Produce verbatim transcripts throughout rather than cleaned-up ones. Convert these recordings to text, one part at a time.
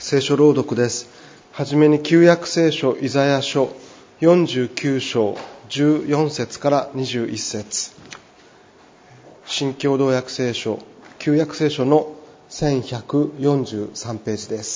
聖書朗読です。はじめに旧約聖書イザヤ書よんじゅうきゅう章じゅうよん節からにじゅういち節、新共同訳聖書旧約聖書のせんひゃくよんじゅうさんページです。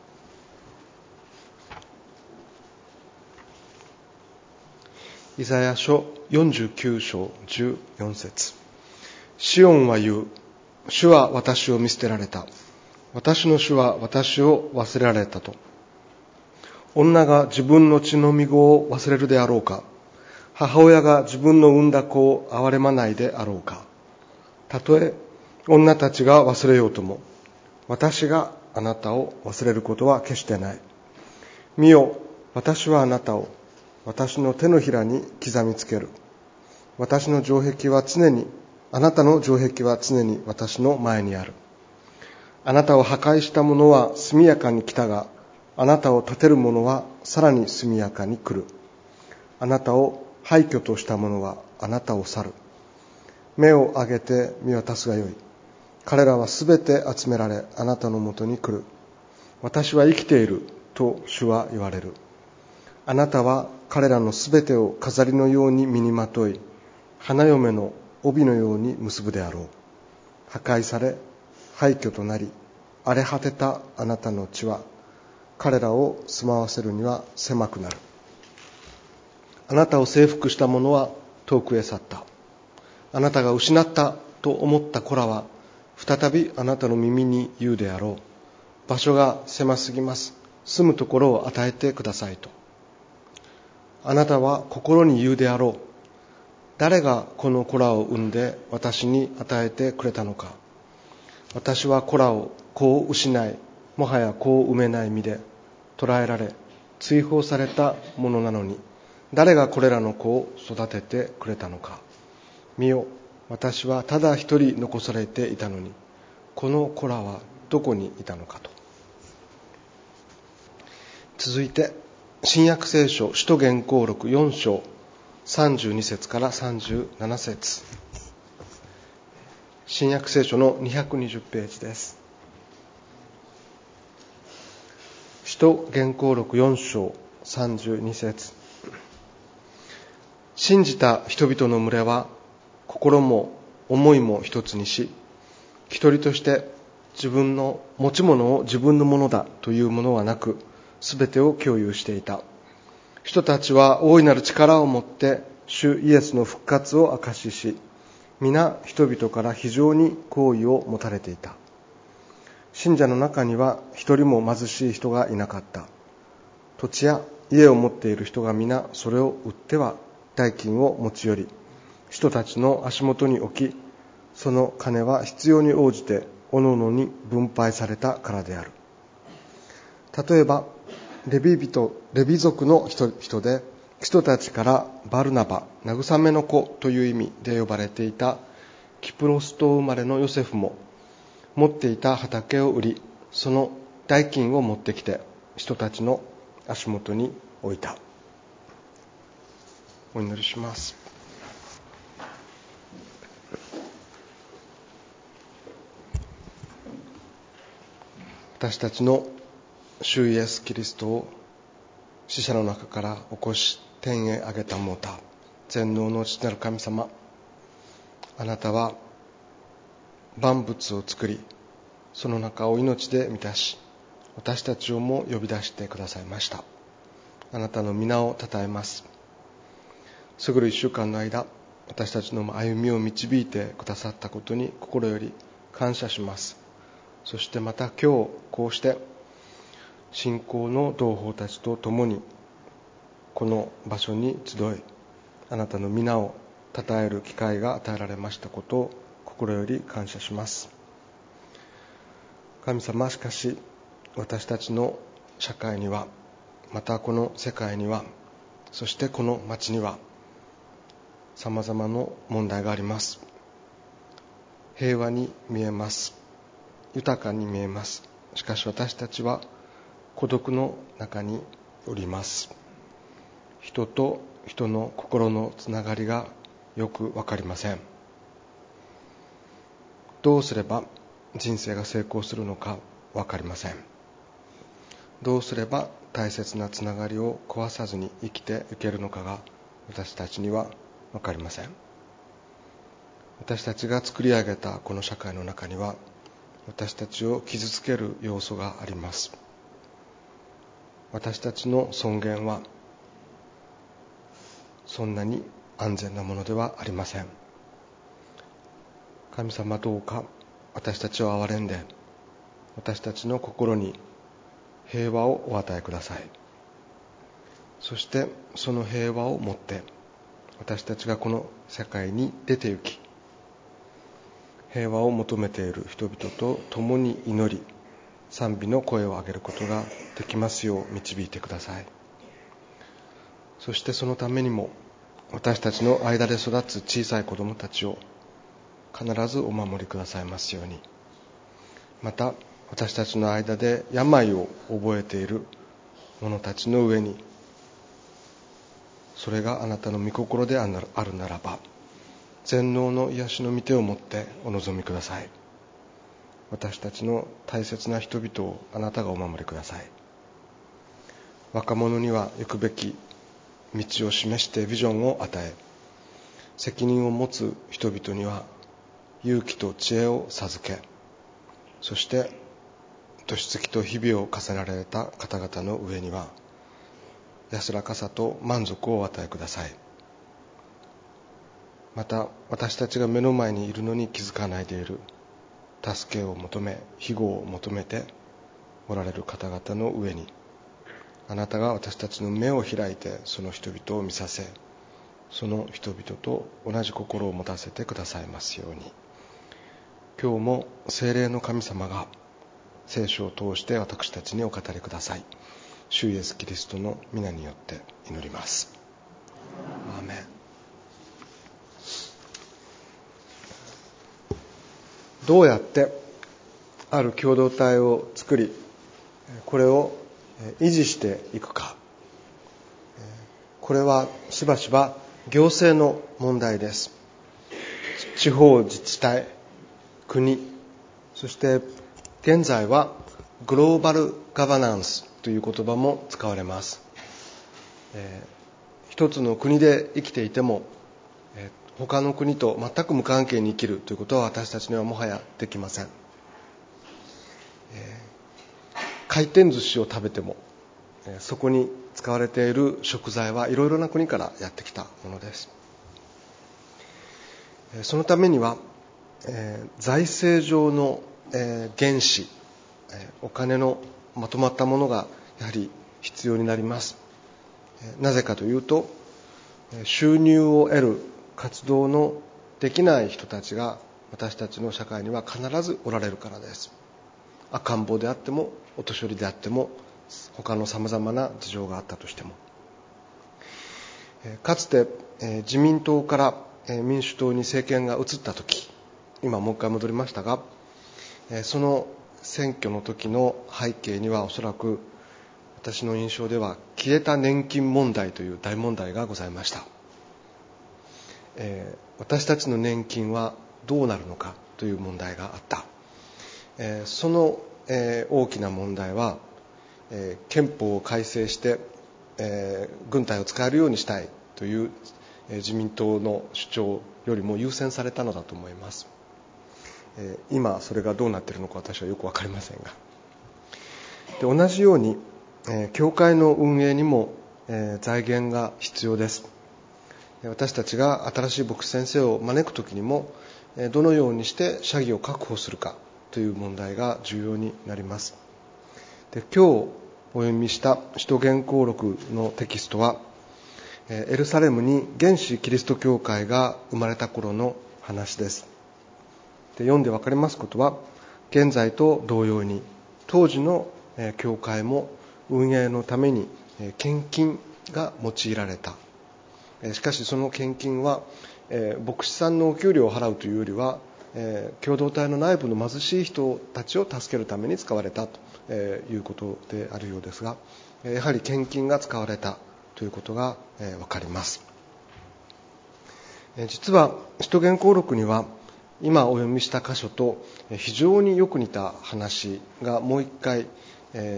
イザヤ書よんじゅうきゅう章じゅうよん節、シオンは言う、主は私を見捨てられた。私の主は私を忘れられたと。女が自分の血のみ子を忘れるであろうか。母親が自分の産んだ子を憐れまないであろうか。たとえ女たちが忘れようとも、私があなたを忘れることは決してない。見よ、私はあなたを私の手のひらに刻みつける。私の城壁は常に、あなたの城壁は常に私の前にある。あなたを破壊した者は速やかに来たが、あなたを立てる者はさらに速やかに来る。あなたを廃墟とした者はあなたを去る。目を上げて見渡すがよい。彼らはすべて集められ、あなたのもとに来る。私は生きていると主は言われる。あなたは彼らのすべてを飾りのように身にまとい、花嫁の帯のように結ぶであろう。破壊され廃墟となり、荒れ果てたあなたの地は彼らを住まわせるには狭くなる。あなたを征服した者は遠くへ去った。あなたが失ったと思った子らは再びあなたの耳に言うであろう。場所が狭すぎます。住むところを与えてくださいと。あなたは心に言うであろう。誰がこの子らを産んで私に与えてくれたのか。私は子らを子を失い、もはや子を産めない身で捕らえられ追放されたものなのに、誰がこれらの子を育ててくれたのか。見よ、私はただ一人残されていたのに、この子らはどこにいたのかと。続いて新約聖書使徒言行録よん章さんじゅうに節からさんじゅうなな節、新約聖書のにひゃくにじゅうページです。使徒言行録よん章さんじゅうに節、信じた人々の群れは心も思いも一つにし、一人として自分の持ち物を自分のものだというものはなく、すべてを共有していた。人たちは大いなる力を持って主イエスの復活を証しし、皆人々から非常に好意を持たれていた。信者の中には一人も貧しい人がいなかった。土地や家を持っている人が皆それを売っては代金を持ち寄り、人たちの足元に置き、その金は必要に応じて各々に分配されたからである。例えばレビ人、レビ族の人で、人たちからバルナバ、慰めの子という意味で呼ばれていたキプロス島生まれのヨセフも、持っていた畑を売り、その代金を持ってきて人たちの足元に置いた。お祈りします。私たちの主イエスキリストを死者の中から起こし天へ上げたもうた全能の父なる神様、あなたは万物を作り、その中を命で満たし、私たちをも呼び出してくださいました。あなたの皆を称えます。過ぐる一週間の間、私たちの歩みを導いてくださったことに心より感謝します。そしてまた今日こうして信仰の同胞たちと共にこの場所に集い、あなたの皆を称える機会が与えられましたことを心より感謝します。神様、しかし私たちの社会には、またこの世界には、そしてこの町にはさまざまな問題があります。平和に見えます。豊かに見えます。しかし私たちは孤独の中におります。人と人の心のつながりがよくわかりません。どうすれば人生が成功するのかわかりません。 どうすれば大切なつながりを壊さずに生きていけるのかが私たちには分かりません。私たちが作り上げたこの社会の中には、私たちを傷つける要素があります。私たちの尊厳はそんなに安全なものではありません。神様、どうか私たちを憐れんで、私たちの心に平和をお与えください。そしてその平和をもって私たちがこの世界に出て行き、平和を求めている人々と共に祈り、賛美の声を上げることができますよう導いてください。そしてそのためにも、私たちの間で育つ小さい子供たちを必ずお守りくださいますように。また私たちの間で病を覚えている者たちの上に、それがあなたの御心であるならば、全能の癒しの御手を持ってお望みください。私たちの大切な人々をあなたがお守りください。若者には行くべき道を示してビジョンを与え、責任を持つ人々には勇気と知恵を授け、そして年月と日々を重ねられた方々の上には安らかさと満足をお与えください。また私たちが目の前にいるのに気づかないでいる、助けを求め庇護を求めておられる方々の上に、あなたが私たちの目を開いてその人々を見させ、その人々と同じ心を持たせてくださいますように。今日も聖霊の神様が聖書を通して私たちにお語りください。主イエスキリストの皆によって祈ります。アーメン。どうやってある共同体を作り、これを維持していくか、これはしばしば行政の問題です。地方自治体、国、そして現在はグローバルガバナンスという言葉も使われます。えー、一つの国で生きていても、えー、他の国と全く無関係に生きるということは私たちにはもはやできません。えー、回転寿司を食べても、えー、そこに使われている食材はいろいろな国からやってきたものです。えー、そのためには、えー、財政上の、えー、原資、えー、お金のまとまったものがやはり必要になります。なぜかというと、収入を得る活動のできない人たちが私たちの社会には必ずおられるからです。赤ん坊であってもお年寄りであっても、他のさまざまな事情があったとしても、かつて自民党から民主党に政権が移ったとき、今もう一回戻りましたが、その選挙の時の背景にはおそらく私の印象では消えた年金問題という大問題がございました。えー、私たちの年金はどうなるのかという問題があった。えー、その、えー、大きな問題は、えー、憲法を改正して、えー、軍隊を使えるようにしたいという、えー、自民党の主張よりも優先されたのだと思います。えー、今それがどうなっているのか私はよく分かりませんが、で同じように教会の運営にも財源が必要です。私たちが新しい牧師先生を招くときにも、どのようにして社議を確保するかという問題が重要になります。で、今日お読みした使徒言行録のテキストは、エルサレムに原始キリスト教会が生まれた頃の話です。で、読んでわかりますことは、現在と同様に当時の教会も運営のために献金が用いられた。しかしその献金は牧師さんのお給料を払うというよりは、共同体の内部の貧しい人たちを助けるために使われたということであるようですが、やはり献金が使われたということがわかります。実は使徒言行録には今お読みした箇所と非常によく似た話がもう一回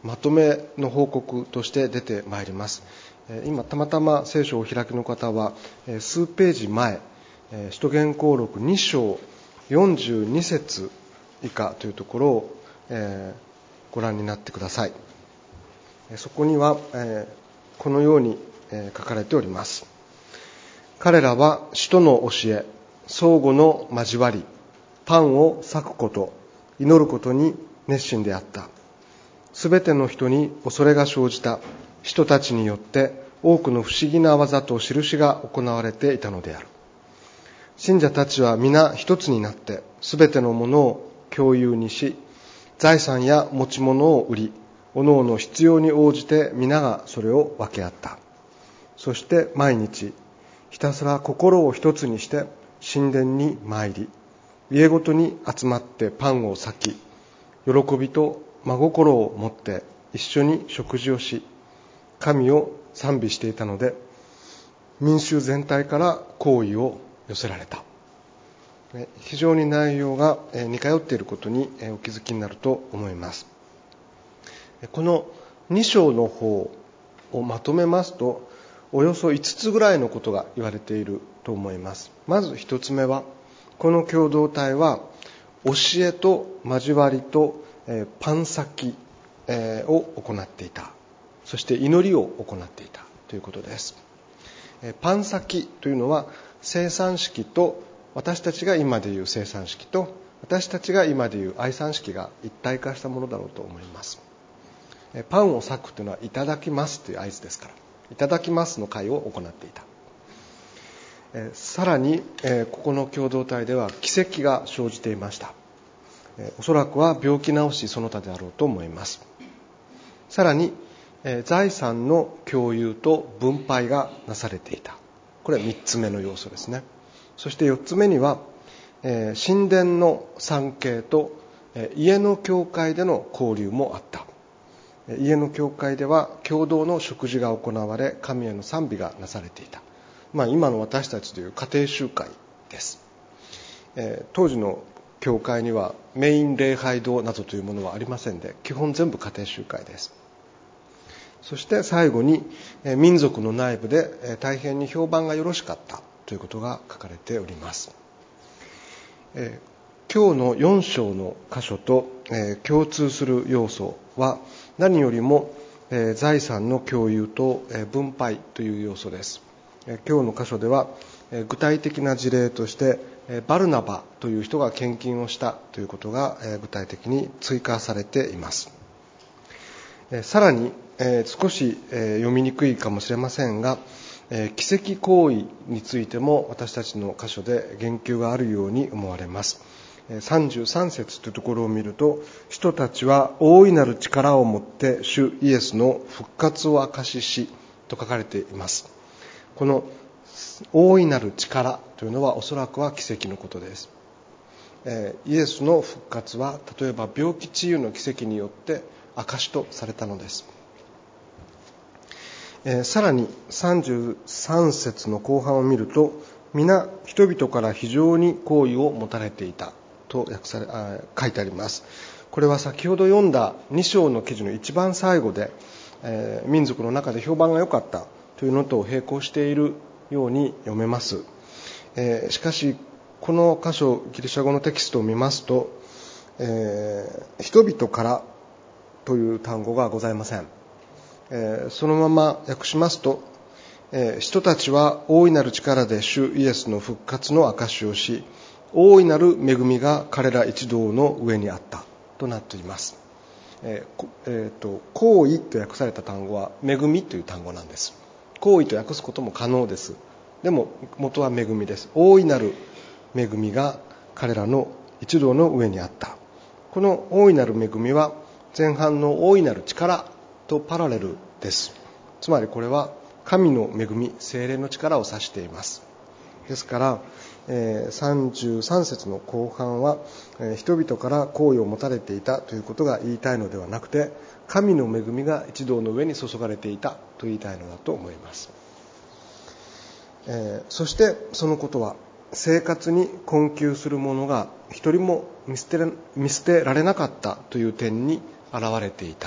まとめの報告として出てまいります。今たまたま聖書をお開きの方は数ページ前、使徒言行録に章よんじゅうに節以下というところをご覧になってください。そこにはこのように書かれております。彼らは使徒の教え、相互の交わり、パンを裂くこと、祈ることに熱心であった。すべての人に恐れが生じた。人たちによって多くの不思議な技と印が行われていたのである。信者たちは皆一つになってすべてのものを共有にし、財産や持ち物を売り、おのおの必要に応じて皆がそれを分け合った。そして毎日ひたすら心を一つにして神殿に参り、家ごとに集まってパンを裂き、喜びと真心を持って一緒に食事をし、神を賛美していたので、民衆全体から好意を寄せられた。非常に内容が似通っていることにお気づきになると思います。このに章の方をまとめますと、およそいつつぐらいのことが言われていると思います。まずひとつめは、この共同体は教えと交わりとパン裂きを行っていた。そして祈りを行っていたということです。パン裂きというのは、生産式と私たちが今でいう生産式と私たちが今でいう愛産式が一体化したものだろうと思います。パンを裂くというのはいただきますという合図ですから、いただきますの会を行っていた。さらにここの共同体では奇跡が生じていました。おそらくは病気治しその他であろうと思います。さらに財産の共有と分配がなされていた。これはみっつめの要素ですね。そしてよっつめには、神殿の参詣と家の教会での交流もあった。家の教会では共同の食事が行われ、神への賛美がなされていた。まあ、今の私たちという家庭集会です。当時の教会にはメイン礼拝堂などというものはありませんで、基本全部家庭集会です。そして最後に、民族の内部で大変に評判がよろしかったということが書かれております。今日のよん章の箇所と共通する要素は、何よりも財産の共有と分配という要素です。今日の箇所では具体的な事例として、バルナバという人が献金をしたということが具体的に追加されています。さらに少し読みにくいかもしれませんが、奇跡行為についても私たちの箇所で言及があるように思われます。さんじゅうさん節というところを見ると、人たちは大いなる力を持って主イエスの復活を証ししと書かれています。この大いなる力というのはおそらくは奇跡のことです。イエスの復活は例えば病気治癒の奇跡によって証とされたのです。さらにさんじゅうさん節の後半を見ると、皆人々から非常に好意を持たれていたと訳されあ書いてあります。これは先ほど読んだに章の記事の一番最後で、えー、民族の中で評判が良かったというのと並行しているように読めます。えー、しかしこの箇所ギリシャ語のテキストを見ますと、えー、人々からという単語がございません。えー、そのまま訳しますと、えー、人たちは大いなる力で主イエスの復活の証しをし、大いなる恵みが彼ら一同の上にあったとなっています。えーえー、と行為と訳された単語は恵みという単語なんです。行為と訳すことも可能です。でも元は恵みです。大いなる恵みが彼らの一同の上にあった。この大いなる恵みは前半の大いなる力とパラレルです。つまりこれは神の恵み、聖霊の力を指しています。ですから、えー、さんじゅうさん節の後半は、えー、人々から好意を持たれていたということが言いたいのではなくて、神の恵みが一同の上に注がれていたと言いたいのだと思います。えー、そしてそのことは生活に困窮する者が一人も見捨てら、見捨てられなかったという点に現れていた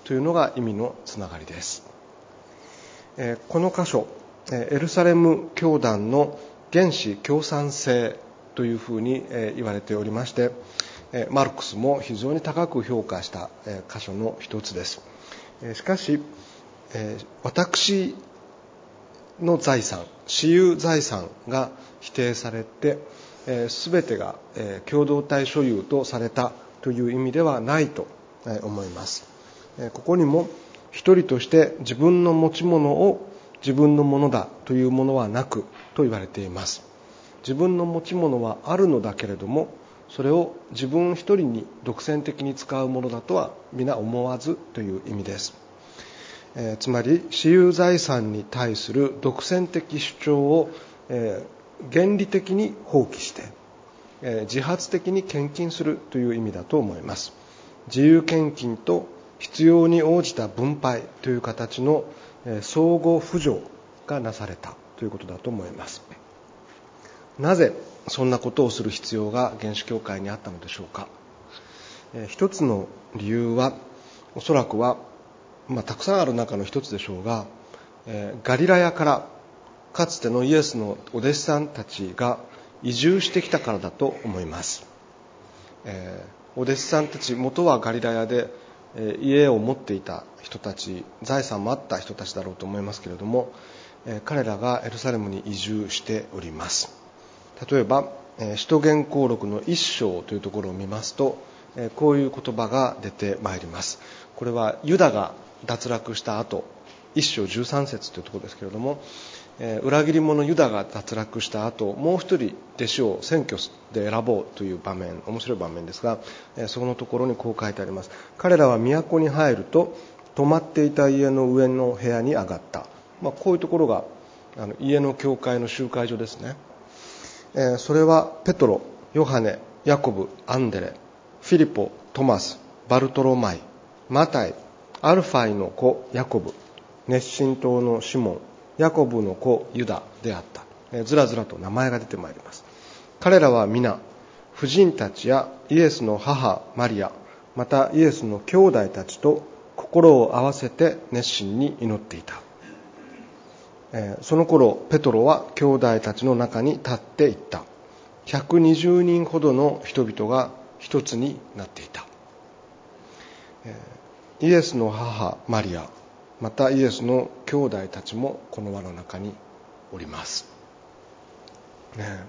というのが意味のつながりです。この箇所、エルサレム教団の原始共産性というふうに言われておりまして、マルクスも非常に高く評価した箇所の一つです。しかし、私の財産、私有財産が否定されて、すべてが共同体所有とされたという意味ではないと思います。ここにも一人として自分の持ち物を自分のものだというものはなくと言われています。自分の持ち物はあるのだけれども、それを自分一人に独占的に使うものだとは皆思わずという意味です。えー、つまり私有財産に対する独占的主張を、えー、原理的に放棄して、えー、自発的に献金するという意味だと思います。自由献金と必要に応じた分配という形の、えー、相互扶助がなされたということだと思います。なぜそんなことをする必要が原始教会にあったのでしょうか。えー、一つの理由はおそらくはまあ、たくさんある中の一つでしょうが、えー、ガリラヤからかつてのイエスのお弟子さんたちが移住してきたからだと思います。えー、お弟子さんたち、元はガリラヤで、えー、家を持っていた人たち、財産もあった人たちだろうと思いますけれども、えー、彼らがエルサレムに移住しております。例えば、えー、使徒言行録の一章というところを見ますと、えー、こういう言葉が出てまいります。これはユダが脱落した後、一章十三節というところですけれども、えー、裏切り者ユダが脱落した後、もう一人弟子を選挙で選ぼうという場面、面白い場面ですが、えー、そのところにこう書いてあります。彼らは都に入ると、泊まっていた家の上の部屋に上がった。まあ、こういうところがあの家の教会の集会所ですね。えー、それはペトロ、ヨハネ、ヤコブ、アンデレ、フィリポ、トマス、バルトロマイ、マタイ、アルファイの子ヤコブ、熱心党のシモン、ヤコブの子ユダであった。えー、ずらずらと名前が出てまいります。彼らは皆婦人たちやイエスの母マリア、またイエスの兄弟たちと心を合わせて熱心に祈っていた。えー、その頃ペトロは兄弟たちの中に立っていった。ひゃくにじゅうにんほどの人々が一つになっていた。えーイエスの母マリア、またイエスの兄弟たちもこの輪の中におります、ね、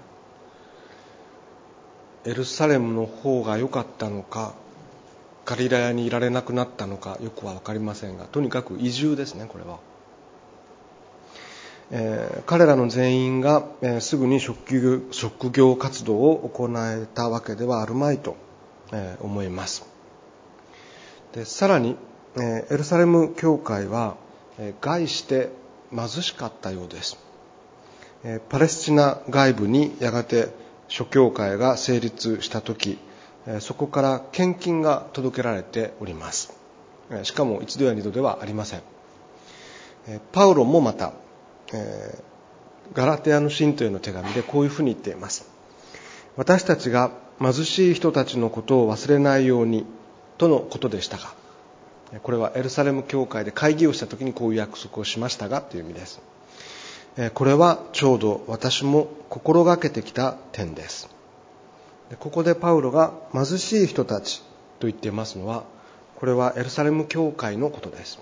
エルサレムの方が良かったのか、ガリラヤにいられなくなったのかよくは分かりませんが、とにかく移住ですね。これは、えー、彼らの全員が、えー、すぐに職業、職業活動を行えたわけではあるまいと、えー、思います。でさらに、えー、エルサレム教会は、えー、概して貧しかったようです、えー、パレスチナ外部にやがて諸教会が成立したとき、えー、そこから献金が届けられております、えー、しかも一度や二度ではありません、えー、パウロもまた、えー、ガラテヤの信徒への手紙でこういうふうに言っています。私たちが貧しい人たちのことを忘れないようにとのことでしたが、これはエルサレム教会で会議をしたときにこういう約束をしましたがという意味です。これはちょうど私も心がけてきた点です。ここでパウロが貧しい人たちと言っていますのは、これはエルサレム教会のことです。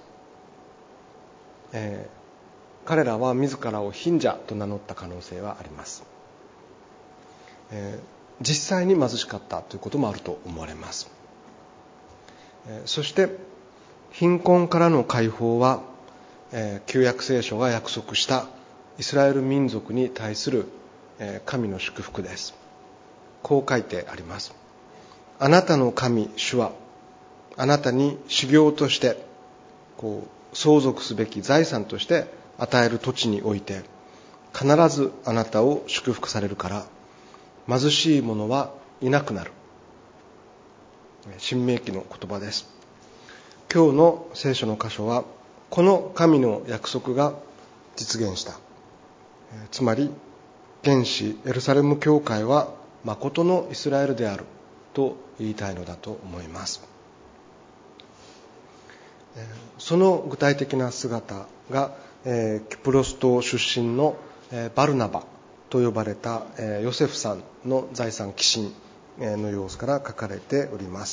えー、彼らは自らを貧者と名乗った可能性はあります。えー、実際に貧しかったということもあると思われます。そして貧困からの解放は、旧約聖書が約束したイスラエル民族に対する神の祝福です。こう書いてあります。あなたの神主はあなたに修行としてこう相続すべき財産として与える土地において必ずあなたを祝福されるから、貧しい者はいなくなる。新明記の言葉です。今日の聖書の箇所はこの神の約束が実現した。つまり原始エルサレム教会は誠のイスラエルであると言いたいのだと思います。 その具体的な姿がキプロス島出身のバルナバと呼ばれたヨセフさんの財産寄進の様子から書かれております。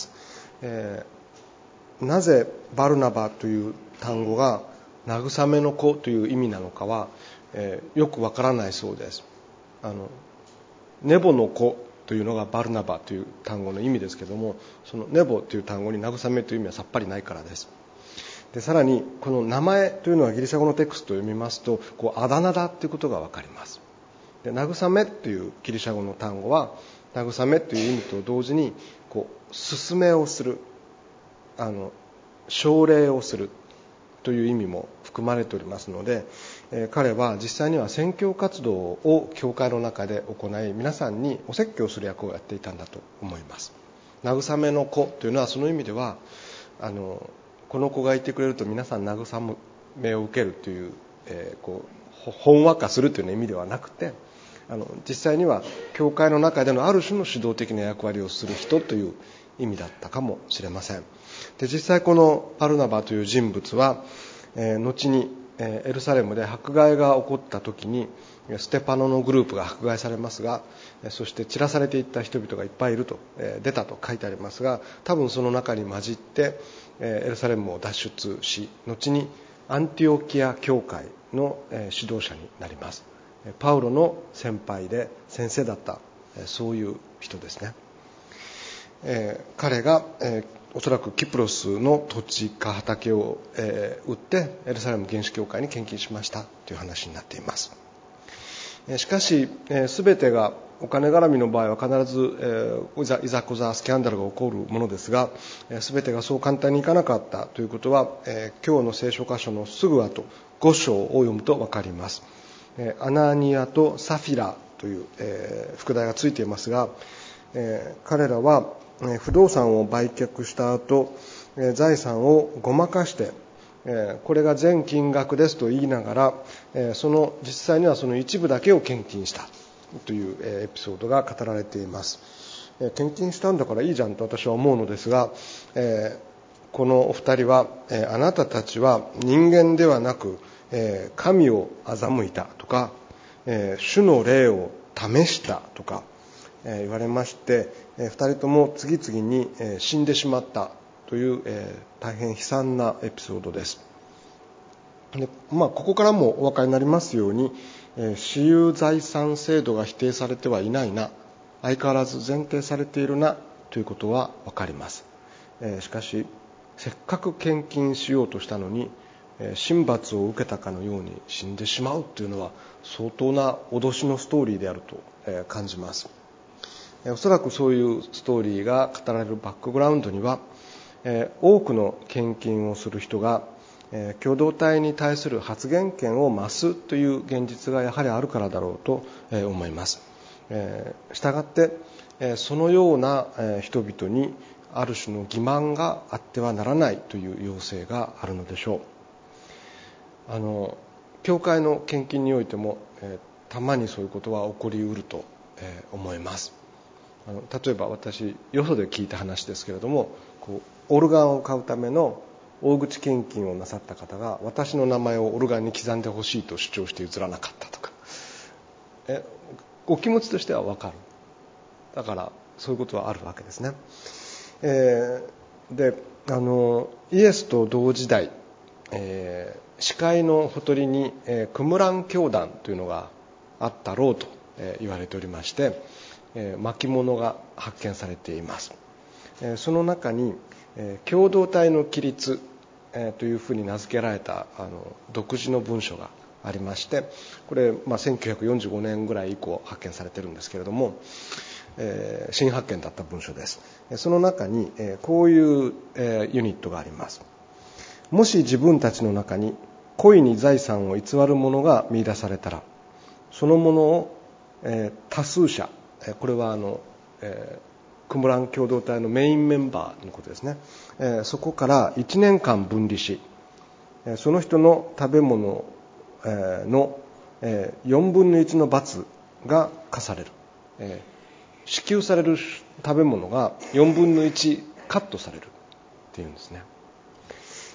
なぜバルナバという単語が慰めの子という意味なのかはよくわからないそうです。あのネボの子というのがバルナバという単語の意味ですけども、そのネボという単語に慰めという意味はさっぱりないからです。でさらにこの名前というのはギリシャ語のテクストを読みますとこうあだ名だということがわかります。で慰めというギリシャ語の単語は慰めという意味と同時にこう勧めをする、あの奨励をするという意味も含まれておりますので、えー、彼は実際には宣教活動を教会の中で行い皆さんにお説教する役をやっていたんだと思います。慰めの子というのはその意味ではあのこの子がいてくれると皆さん慰めを受けるという、えー、こうほんわかするというような意味ではなくて、あの実際には教会の中でのある種の主導的な役割をする人という意味だったかもしれません。で実際このバルナバという人物は、えー、後に、えー、エルサレムで迫害が起こった時にステパノのグループが迫害されますが、そして散らされていった人々がいっぱいいると、えー、出たと書いてありますが、多分その中に混じってエルサレムを脱出し、後にアンティオキア教会の指導者になります。パウロの先輩で先生だったそういう人ですね。えー、彼が、えー、おそらくキプロスの土地か畑を、えー、売ってエルサレム原始教会に献金しましたという話になっています。えー、しかし、えー、全てがお金絡みの場合は必ず、えー、いざこざスキャンダルが起こるものですが、えー、全てがそう簡単にいかなかったということは、えー、今日の聖書箇所のすぐ後ご章を読むと分かります。えー、アナニアとサフィラという、えー、副題がついていますが、えー、彼らは不動産を売却した後、財産をごまかしてこれが全金額ですと言いながら、その実際にはその一部だけを献金したというエピソードが語られています。献金したんだからいいじゃんと私は思うのですが、このお二人はあなたたちは人間ではなく神を欺いたとか主の霊を試したとか言われまして、二人とも次々に死んでしまったという大変悲惨なエピソードです。で、まあ、ここからもお分かりになりますように、私有財産制度が否定されてはいないな、相変わらず前提されているなということは分かります。しかしせっかく献金しようとしたのに神罰を受けたかのように死んでしまうというのは相当な脅しのストーリーであると感じます。おそらくそういうストーリーが語られるバックグラウンドには、多くの献金をする人が共同体に対する発言権を増すという現実がやはりあるからだろうと思います。したがってそのような人々にある種の欺瞞があってはならないという要請があるのでしょう。あの教会の献金においてもたまにそういうことは起こりうると思います。あの例えば私よそで聞いた話ですけれども、こうオルガンを買うための大口献金をなさった方が私の名前をオルガンに刻んでほしいと主張して譲らなかったとか、えお気持ちとしては分かる。だからそういうことはあるわけですね。えー、であのイエスと同時代、えー、死海のほとりに、えー、クムラン教団というのがあったろうと、えー、言われておりまして、えー、巻物が発見されています。えー、その中に、えー、共同体の規律、えー、というふうに名付けられたあの独自の文書がありまして、これ、まあ、せんきゅうひゃくよんじゅうごねんぐらい以降発見されているんですけれども、えー、新発見だった文書です。その中に、えー、こういう、えー、ユニットがあります。もし自分たちの中に故意に財産を偽る者が見出されたら、そのものを、えー、多数者、これはあの、えー、クムラン共同体のメインメンバーのことですね、えー、そこからいちねんかん分離し、その人の食べ物のよんぶんのいちの罰が課される、えー、支給される食べ物がよんぶんのいちカットされるっていうんですね。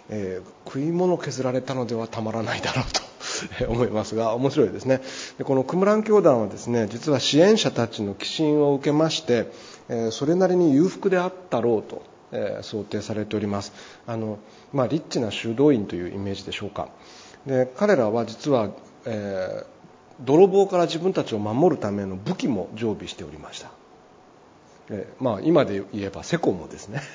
えー、食い物削られたのではたまらないだろうと思いますが、面白いですね。でこのクムラン教団はですね、実は支援者たちの寄進を受けまして、えー、それなりに裕福であったろうと、えー、想定されております。あの、まあ、リッチな修道院というイメージでしょうか。で彼らは実は、えー、泥棒から自分たちを守るための武器も常備しておりました。えーまあ、今で言えばセコムですね。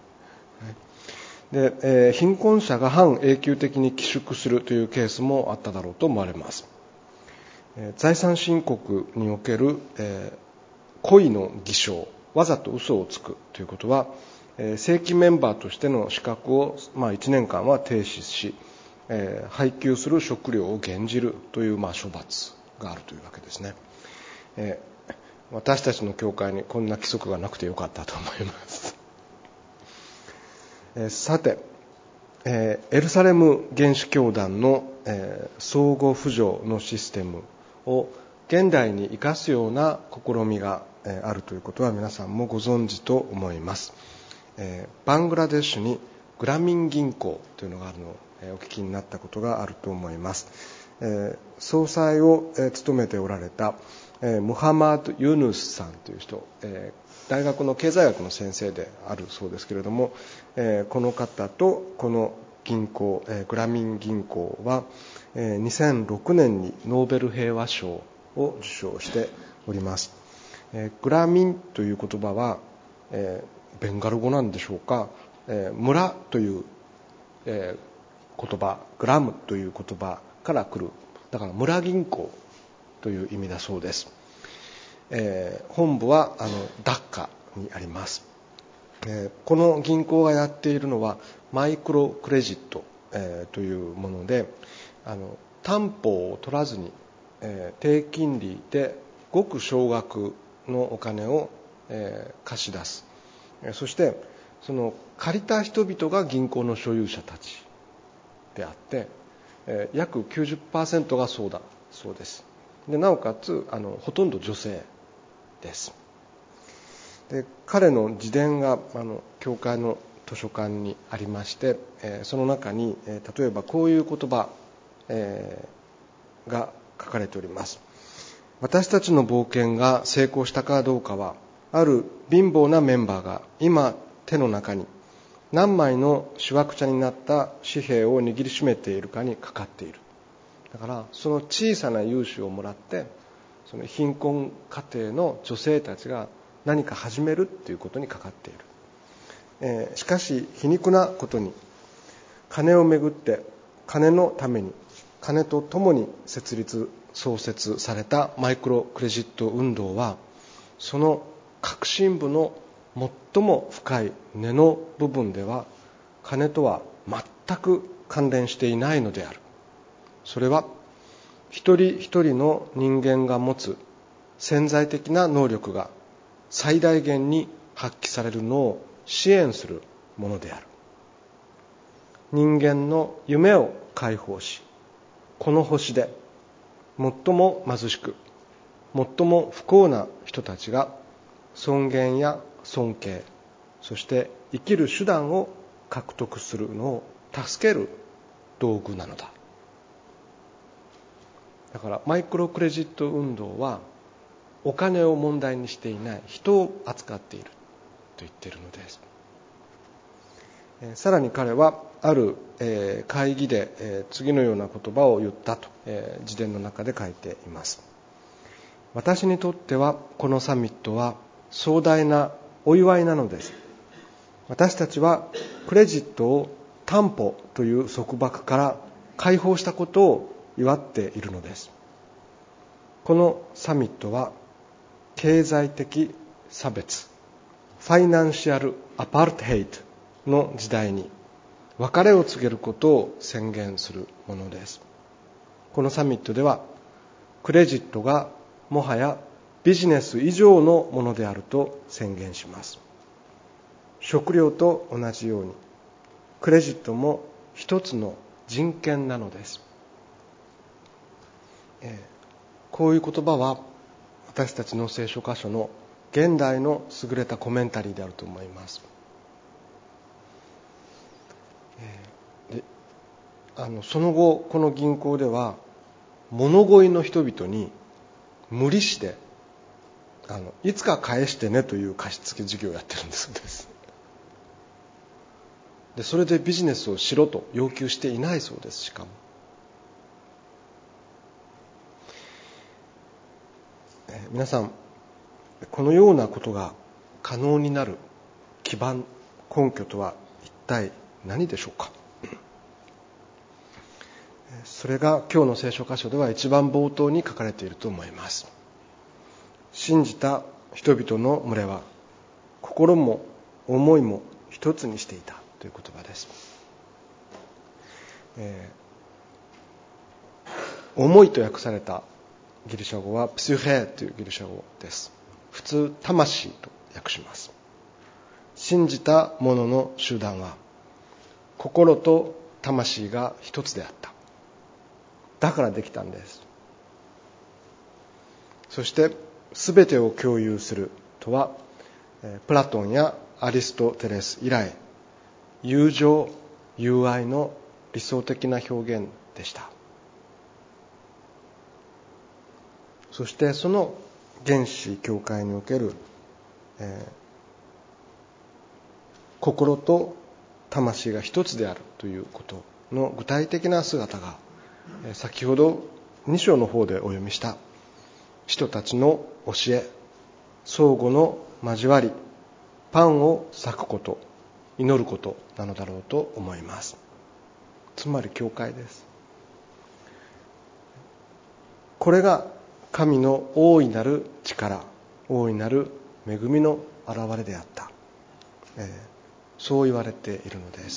で、えー、貧困者が半永久的に寄宿するというケースもあっただろうと思われます。えー、財産申告における、えー、故意の偽証、わざと嘘をつくということは、えー、正規メンバーとしての資格を、まあ、いちねんかんは停止し、えー、配給する食料を減じるという、まあ、処罰があるというわけですね。えー、私たちの教会にこんな規則がなくてよかったと思います。えー、さて、えー、エルサレム原始教団の、えー、相互扶助のシステムを現代に生かすような試みが、えー、あるということは皆さんもご存知と思います。えー、バングラデシュにグラミン銀行というのがあるのを、えー、お聞きになったことがあると思います。えー、総裁を、えー、務めておられた、えー、ムハマド・ユヌスさんという人、えー大学の経済学の先生であるそうですけれども、えー、この方とこの銀行、えー、グラミン銀行は、えー、にせんろくねんにノーベル平和賞を受賞しております。えー、グラミンという言葉は、えー、ベンガル語なんでしょうか、えー、村という、えー、言葉、グラムという言葉から来る、だから村銀行という意味だそうです。えー、本部はあのダッカにあります。えー、この銀行がやっているのはマイクロクレジット、えー、というもので、あの担保を取らずに、えー、低金利でごく少額のお金を、えー、貸し出す。そしてその借りた人々が銀行の所有者たちであって、えー、約 きゅうじゅっパーセント がそうだそうです。でなおかつあのほとんど女性です。で彼の自伝があの教会の図書館にありまして、えー、その中に、えー、例えばこういう言葉、えー、が書かれております。私たちの冒険が成功したかどうかは、ある貧乏なメンバーが今手の中に何枚のしわくちゃになった紙幣を握りしめているかにかかっている。だからその小さな融資をもらってその貧困家庭の女性たちが何か始めるということにかかっている。えー、しかし皮肉なことに金をめぐって金のために金とともに設立創設されたマイクロクレジット運動はその核心部の最も深い根の部分では金とは全く関連していないのである。それは一人一人の人間が持つ潜在的な能力が最大限に発揮されるのを支援するものである。人間の夢を解放し、この星で最も貧しく、最も不幸な人たちが尊厳や尊敬、そして生きる手段を獲得するのを助ける道具なのだ。だからマイクロクレジット運動はお金を問題にしていない、人を扱っていると言っているのです。えー、さらに彼はある、えー、会議で、えー、次のような言葉を言ったと、えー、自伝の中で書いています。私にとってはこのサミットは壮大なお祝いなのです。私たちはクレジットを担保という束縛から解放したことを祝っているのです。このサミットは経済的差別、ファイナンシャルアパルトヘイトの時代に別れを告げることを宣言するものです。このサミットではクレジットがもはやビジネス以上のものであると宣言します。食料と同じようにクレジットも一つの人権なのです。えー、こういう言葉は私たちの聖書箇所の現代の優れたコメンタリーであると思います。えであのその後この銀行では物乞いの人々に無利子であのいつか返してねという貸付事業をやってるんだそうです。でそれでビジネスをしろと要求していないそうです。しかもえ皆さん、このようなことが可能になる基盤、根拠とは一体何でしょうか。それが今日の聖書箇所では一番冒頭に書かれていると思います。信じた人々の群れは心も思いも一つにしていたという言葉です。えー、思いと訳されたギリシャ語はプシュヘーというギリシャ語です。普通魂と訳します。信じた者の集団は心と魂が一つであった。だからできたんです。そして全てを共有するとはプラトンやアリストテレス以来友情友愛の理想的な表現でした。そしてその原始教会における、えー、心と魂が一つであるということの具体的な姿が先ほどに章の方でお読みした使徒たちの教え、相互の交わり、パンを裂くこと、祈ることなのだろうと思います。つまり教会です。これが神の大いなる力、大いなる恵みの現れであった、えー、そう言われているのです。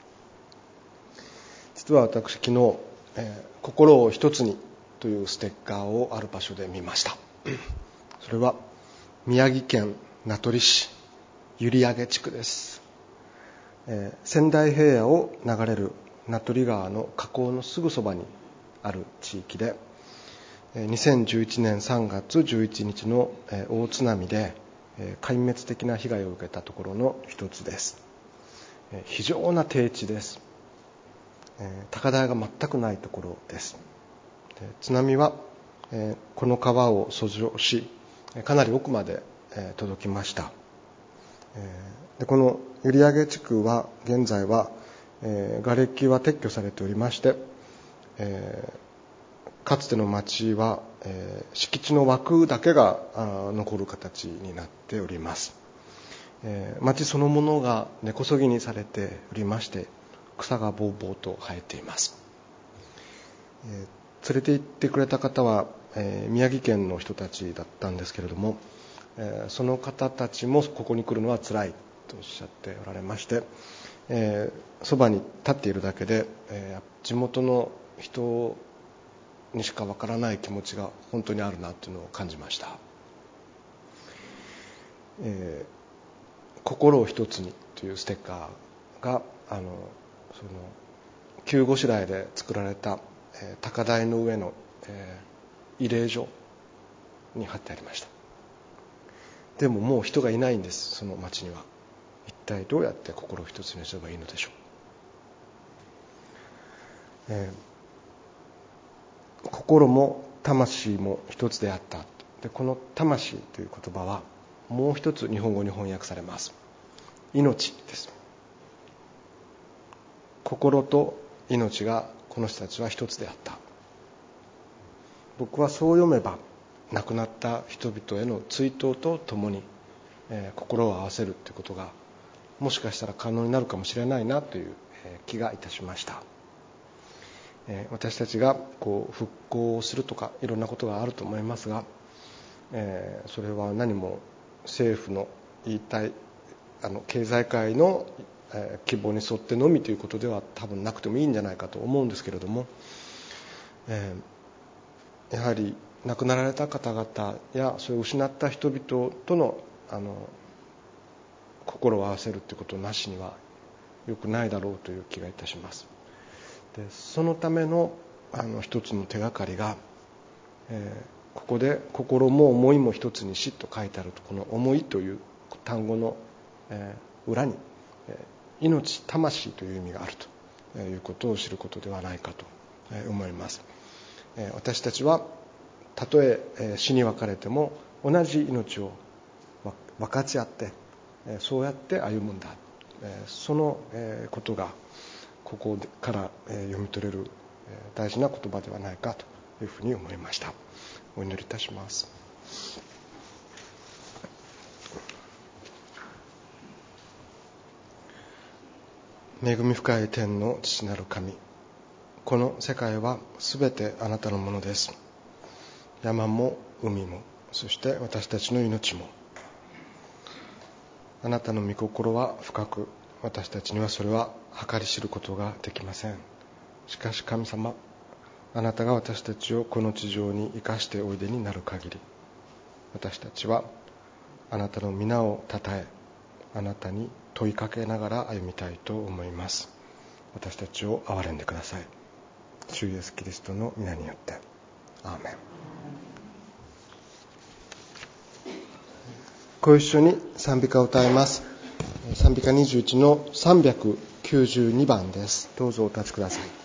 実は私昨日、えー、心を一つにというステッカーをある場所で見ました。それは宮城県名取市閖上地区です。えー、仙台平野を流れる名取川の河口のすぐそばにある地域で、にせんじゅういちねんさんがつじゅういちにちの大津波で壊滅的な被害を受けたところの一つです。非常な低地です。高台が全くないところです。津波はこの川を遡上しかなり奥まで届きました。でこの閖上地区は現在は瓦礫は撤去されておりまして、かつての町は敷地の枠だけが残る形になっております。町そのものが根こそぎにされておりまして草がぼうぼうと生えています。連れて行ってくれた方は宮城県の人たちだったんですけれども、その方たちもここに来るのは辛いとおっしゃっておられまして、えー、そばに立っているだけで、えー、地元の人にしかわからない気持ちが本当にあるなというのを感じました。えー、心を一つにというステッカーがあのその急ごしらえで作られた、えー、高台の上の、えー、慰霊所に貼ってありました。でももう人がいないんです。その町には一体どうやって心を一つにすればいいのでしょう。えー、心も魂も一つであった。でこの魂という言葉はもう一つ日本語に翻訳されます。命です。心と命がこの人たちは一つであった。僕はそう読めば亡くなった人々への追悼とともに、えー、心を合わせるということがもしかしたら可能になるかもしれないなという気がいたしました。えー、私たちがこう復興をするとかいろんなことがあると思いますが、えー、それは何も政府の言いたいあの経済界の、えー、希望に沿ってのみということでは多分なくてもいいんじゃないかと思うんですけれども、えー、やはり亡くなられた方々やそれを失った人々とのあの心を合わせるということなしには良くないだろうという気がいたします。でそのためのあの一つの手がかりが、えー、ここで心も思いも一つにしと書いてあるとこの思いという単語の、えー、裏に、えー、命魂という意味があるということを知ることではないかと思います。私たちはたとえ死に別れても同じ命を分かち合ってそうやって歩むんだ、そのことがここから読み取れる大事な言葉ではないかというふうに思いました。お祈りいたします。恵み深い天の父なる神、この世界はすべてあなたのものです。山も海も、そして私たちの命も。あなたの御心は深く、私たちにはそれは計り知ることができません。しかし神様、あなたが私たちをこの地上に生かしておいでになる限り、私たちはあなたの皆をたたえ、あなたに問いかけながら歩みたいと思います。私たちを憐れんでください。主イエスキリストの皆によって。アーメン。ご一緒に賛美歌を歌います。賛美歌にじゅういちのさんびゃくきゅうじゅうにばんです。どうぞお立ちください。